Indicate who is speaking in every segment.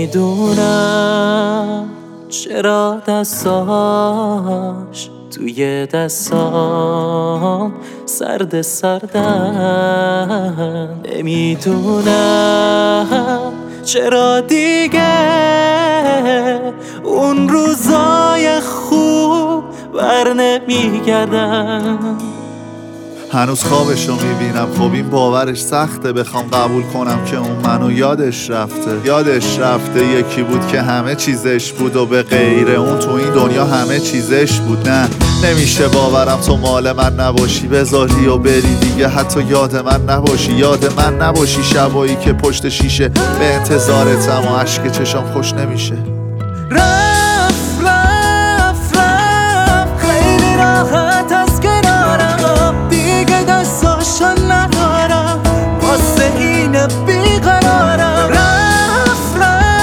Speaker 1: نمیدونم چرا دستاش توی دستام سرد سردن. نمیدونم چرا دیگه اون روزای خوب بر نمیگردم.
Speaker 2: هنوز خوابشو میبینم، خب این باورش سخته بخوام قبول کنم که اون منو یادش رفته یکی بود که همه چیزش بود و به غیر اون تو این دنیا همه چیزش بود. نه نمیشه باورم تو مال من نباشی، بذاری و بری دیگه، حتی یاد من نباشی شبایی که پشت شیشه به انتظارتم و عشق چشام خوش نمیشه.
Speaker 1: رفت خیلی راحت از کنارم، دیگه دستاشو ندارم واسه این بیقرارم. رفت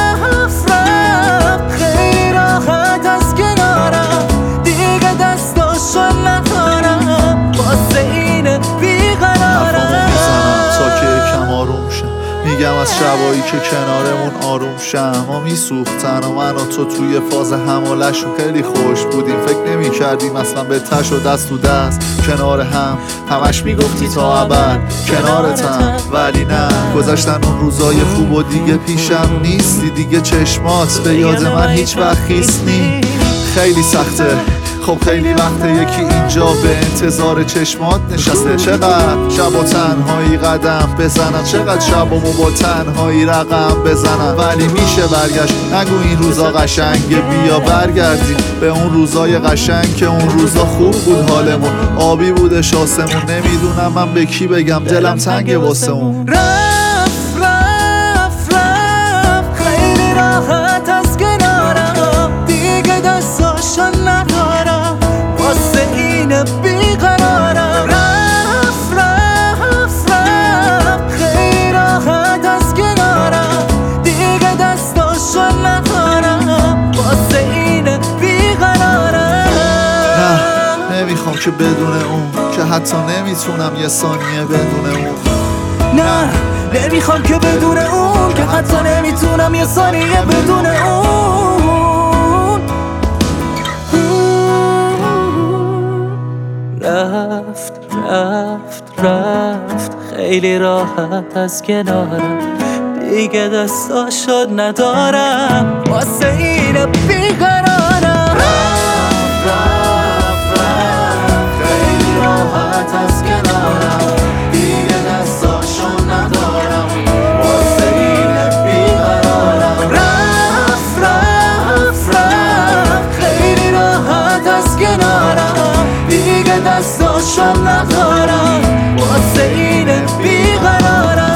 Speaker 1: خیلی راحت از کنارم، دیگه دستاشو ندارم واسه این بیقرارم.
Speaker 2: تا که کم آروم شم، میگم از شبایی که کنارمون آروم شم ما میسوختن و من و تو توی فاز همالشون خیلی خوش بودیم. فکر نمی کردیم اصلا به تش و دست تو دست کنار همش میگفتی تا ابد کنارتم، ولی نه گذشتن اون روزای خوب و دیگه پیشم نیستی، دیگه چشمات به یاد من هیچ وقت خیس نی. خیلی سخته، خب خیلی وقته یکی اینجا به انتظار چشمات نشسته. چقدر شب و تنهایی قدم بزنم، چقدر شبامو با تنهایی رقم بزنم، ولی میشه برگشت. نگو این روزا قشنگه، بیا برگردیم به اون روزای قشنگ که اون روزا خوب بود، حالمون آبی بودش آسمون. نمیدونم من به کی بگم، دلم تنگه واسه اون.
Speaker 1: رفت خیلی راحت از کنارم، دیگه دستاشو ندارم واسه این بیقرارم. رفت خیلی راحت از کنارم، دیگه دستاشو ندارم واسه این بیقرارم.
Speaker 2: نه نمیخوام که بدون اون، که حتی نمیتونم یه ثانیه بدون اون.
Speaker 1: نه نمیخوام که بدون اون، که حتی نمیتونم یه ثانیه بدون اون. رفت خیلی راحت از کنارم، دیگه دستاشو ندارم واسه این بیقرارم. رفت خیلی راحت از کنارم، دیگه دستاشو ندارم واسه این بیقرارم. رفت خیلی راحت از کنارم، دیگه دستاشو ندارم واسه این بیقرارم.